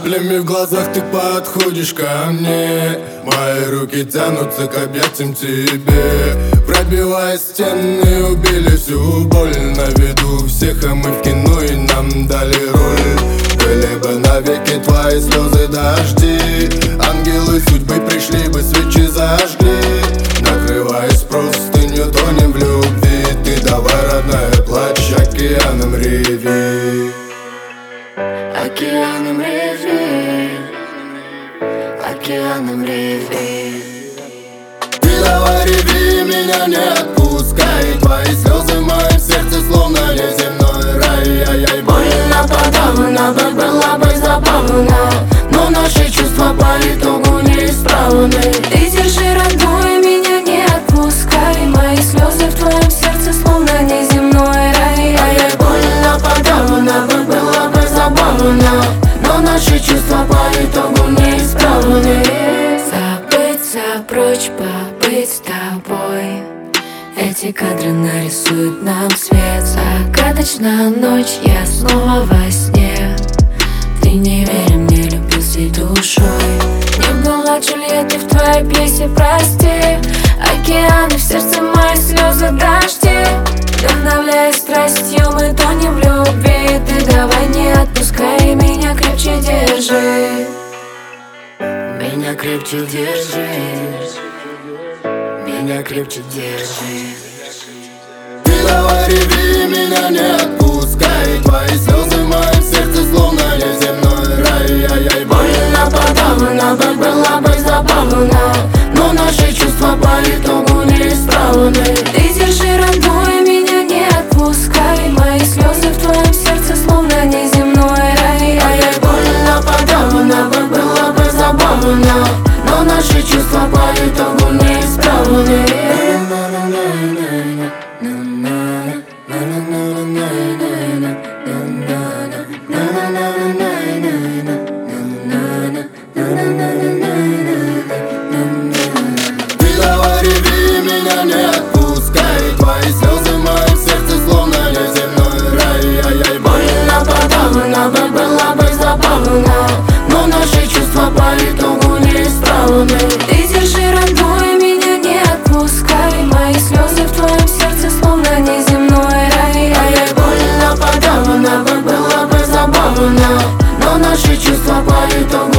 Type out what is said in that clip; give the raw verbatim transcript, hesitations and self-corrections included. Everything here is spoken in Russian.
каплями в глазах ты подходишь ко мне. Мои руки тянутся к объятиям тебе. Пробивая стены, убили всю боль. На виду всех, а мы в кино и нам дали роль. Были бы навеки твои слезы дожди. Ангелы судьбы пришли бы, свечи зажгли. Накрываясь простынью, тонем в любви. Ты давай, родная, плачь, океаном реви. Океаном реви, океаном реви. Ты давай реви, меня не отпускай. Твои слезы в моем сердце словно неземной рай. Ай-яй, больно подавно, бы было бы забавно, но наши чувства по итогу неисправны. Ты держи, родной, меня не отпускай. Мои слезы в твоем сердце словно неземной рай. Ай-яй, больно подавно, бы было бы забавно, но наши чувства по итогу неисправны. Забыться прочь, побыть с тобой. Эти кадры нарисуют нам свет. Загадочная ночь, я снова во сне. Ты не верь мне, любил всей душой. Не была Джульетты в твоей пьесе, прости. Океаны в сердце, мои слезы дожди. Вдохновляясь страстью, мы тонем в любви. Ты давай не отпускай, меня крепче держи. Меня крепче держи. Меня крепче держи. ты давай реви, меня не отпускай. Твои слезы в моем сердце словно неземной рай. Ай-яй, больно подавно, бы было бы забавно, но наши чувства по итогу неисправны. Ты держи, родной, меня не отпускай. Мои слезы в твоем сердце словно неземной рай. Ай-яй, больно подавно, бы было бы забавно, но наши чувства по итогу неисправны. ты давай реви, меня не отпускай. Твои слезы в моем сердце словно неземной рай. Ай-яй, больно подавно, бы было бы забавно, но наши чувства по итогу неисправны. Ты держи, родной, меня не отпускай. Мои слезы в твоем сердце словно неземной рай. Ай-яй, больно подавно, бы было бы забавно, но наши чувства по итогу